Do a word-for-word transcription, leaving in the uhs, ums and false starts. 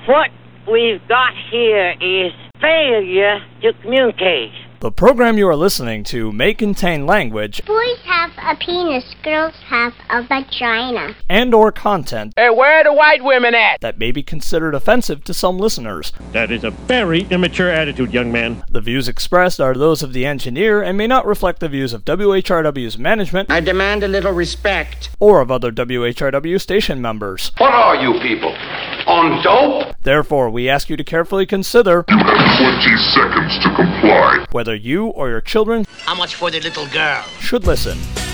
What we've got here is failure to communicate. The program you are listening to may contain language, Boys have a penis, girls have a vagina, and or content Hey, where are the white women at? that may be considered offensive to some listeners. That is a very immature attitude, young man. The views expressed are those of the engineer and may not reflect the views of W H R W's management I demand a little respect. or of other W H R W station members. What are you people? On dope? Therefore, we ask you to carefully consider You have twenty seconds to comply. whether you or your children How much for the little girl? should listen.